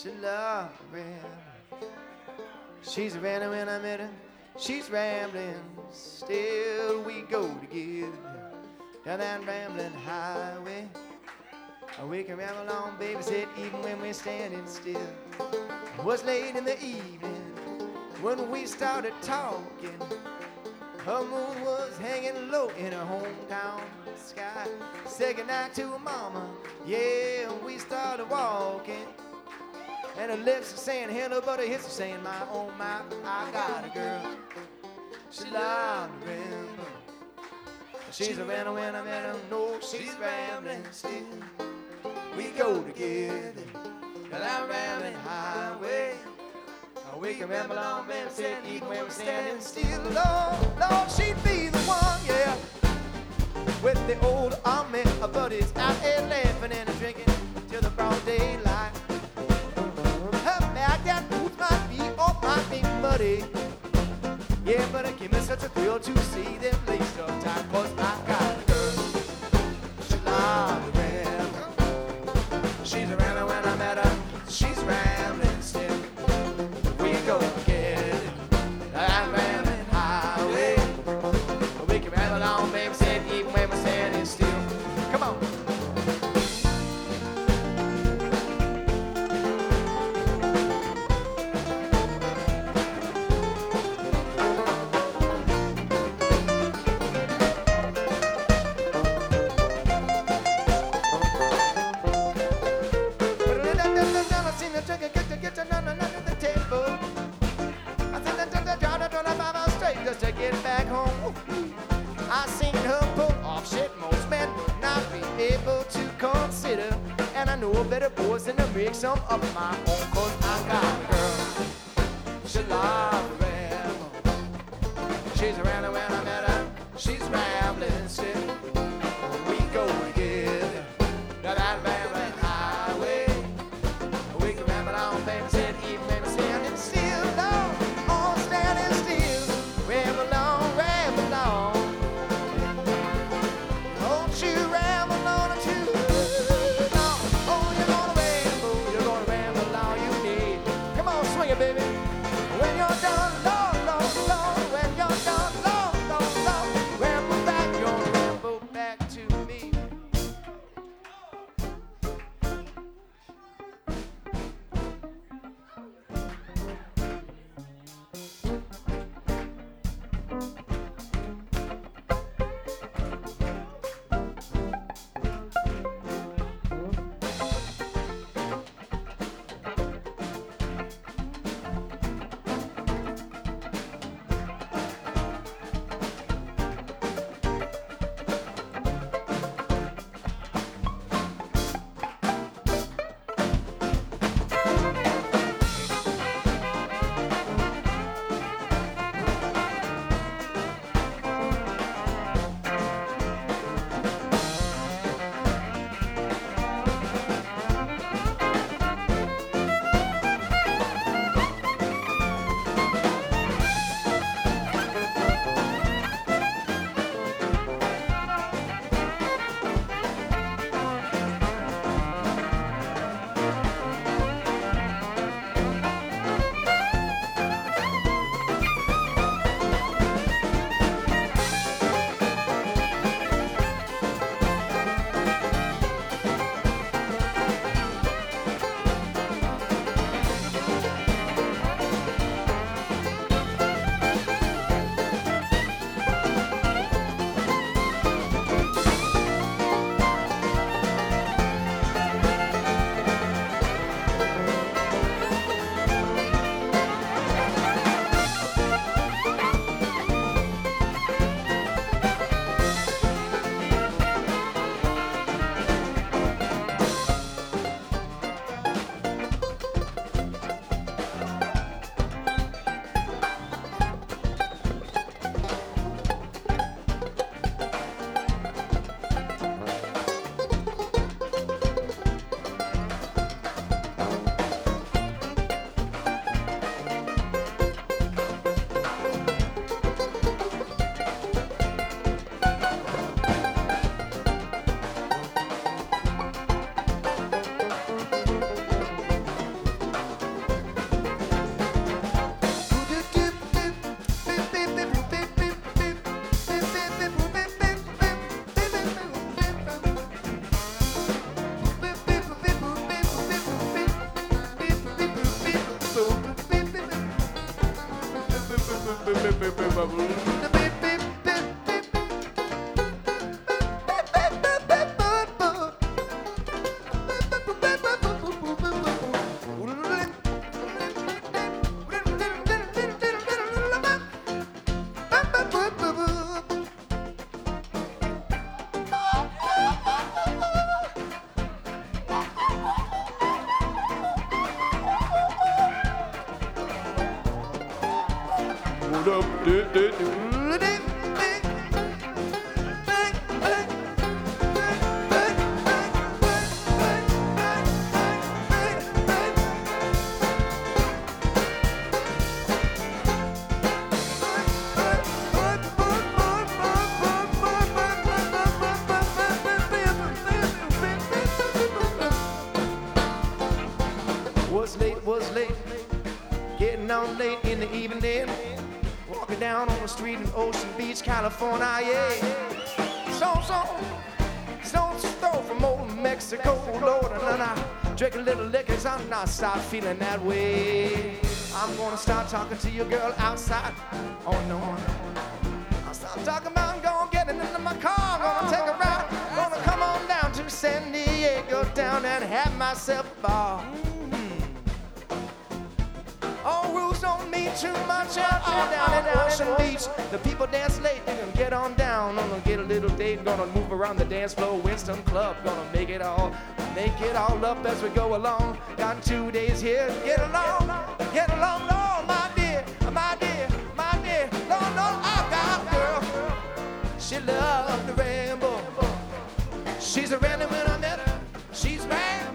She loved to ramble. She's rambling when I met her. She's rambling. Still we go together down that rambling highway. We can ramble on, baby, said, even when we're standing still. It was late in the evening when we started talking. Her moon was hanging low in her hometown sky. Said goodnight to her mama, yeah, and we started walking. And her lips are saying hello, but her hips are saying, my, oh my, I got a girl. She loved to ramble. She's a rambler when I met her, no, she's rambling still. We go together down that rambling highway. We can ramble on, baby, said, even when we're standing still. Lord, Lord, she'd be the one, yeah, with the old army buddies out there laughing and drinking till the broad daylight. Her back, that boots might be or might be muddy, yeah, but it gave me such a thrill to see them laced up tight, 'cause I got a girl. She loves to ramble. She's a rambler when I met her. She's rambling still. We go together that rambling highway. We can ramble on, baby, said, even when we're standing still. Come on. Just to get back home, I seen her pull off shit most men not be able to consider. And I know better boys than to make some of my own, 'cause I got a girl. She loves to ramble. She's a rambler when I met her. She's rambling still. We go together down that rambling highway. We can ramble on, baby, said, even when we're standing still. Lord, oh, standing still. Ramble on, ramble on. Won't you ramble on too? Oh, you're gonna ramble all you need. Come on, swing it, baby. When you're done, Lord, Lord, Lord. When you're done, Lord, Lord, Lord. Ramble back, you're gonna Was late, getting on late in the evening, walking down on the street in Ocean Beach, California, yeah. Stone's throw from old Mexico, Lord, and then I drink a little liquor, and I start feeling that way. I'm gonna start talking to your girl outside. Oh no, I'll start talking about I'm gonna get into my car, I'm gonna take a ride, gonna come on down to San Diego, down and have myself a ball. All rules don't mean too much out there down at Ocean Beach. The people dance late, they gonna get on down. Gonna get a little date, gonna move around the dance floor. Winston Club, gonna make it all up as we go along. Got 2 days here, get along, Lord, my dear, Lord, I got a girl. She loved the rainbow. She's a random when I met her. She's random.